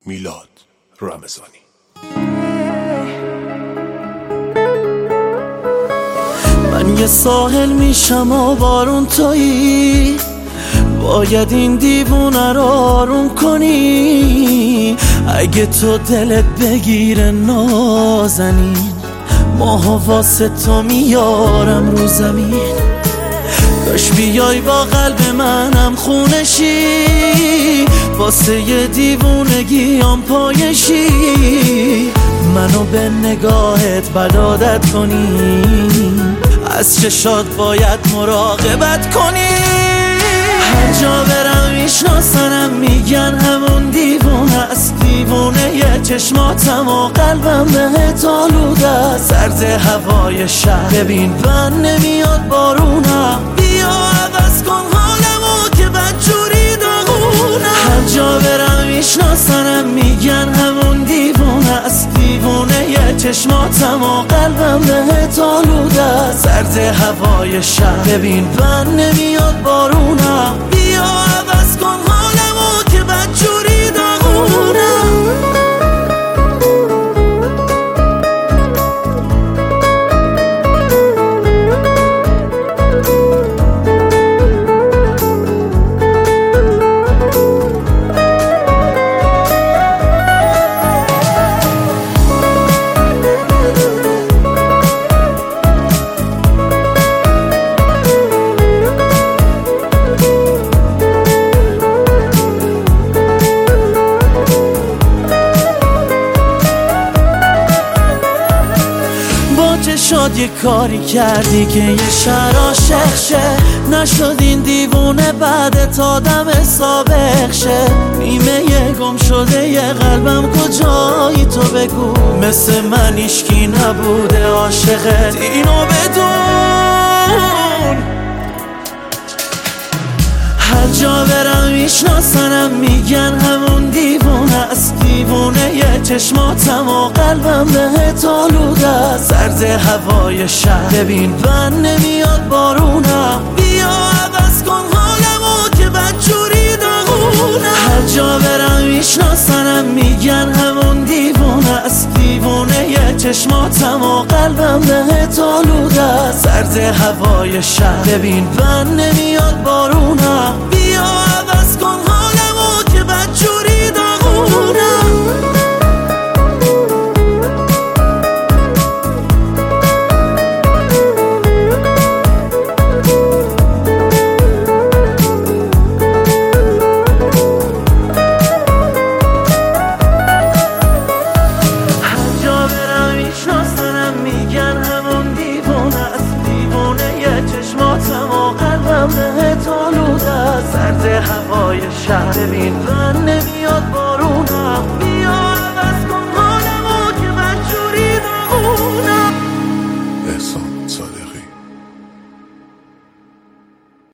میلاد رمضانی. من یه ساحل میشم و بارون تویی، باید این دیوونه رو آروم کنی. اگه تو دلت بگیره نازنین، ماها واسه تو میارم رو زمین. کاش بیای با قلب منم خونشی، واسه یه دیوونگیام پایشی. منو به نگاهت بدادت کنی، از چشات باید مراقبت کنی. هر جا برم میشناسنم، میگن همون دیوونه است. دیوونه یه چشماتم و قلبم بهت آلوده است. سرد هوای شهر، ببین بند نمیاد بارونم. بیا عوض کن حالمو که بدجوری داغونم. هر جا برم میشناسنم، میگن همون دیوونه است. دیوونه یه چشماتم و قلبم بهت آلوده است. سرد هوای شهر، ببین بند نمیاد بارونم. بیا عوض کن حالمو که بدجوری داغونم. شد یه کاری کردی که یه شهر عاشق شه، نشد این دیوونه بعدت آدم سابق شه. نیمه یه گم شده یه قلبم کجایی تو بگو، مثل من ایشکی نبوده عاشقت، اینو بدون. هر جا برم میشناسنم، میگن همون دیوونه است. دیوونه یه چشماتم و قلبم بهت آلوده است. سرد هوای شهر، ببین بند نمیاد بارونم. بیا عوض کن حالمو که بدجوری داغونم. هر جا برم میشناسنم، میگن همون دیوونه است. دیوونه یه چشماتم و قلبم بهت آلوده است. سرد هوای شهر، ببین بند نمیاد بارونم. بیا عوض کن حالمو که بدجوری داغونم. میگن همون دیوونه است. دیوونه یه چشماتم و قلبم بهت آلوده است. سرد هوای شهر، ببین بند نمیاد بارونم.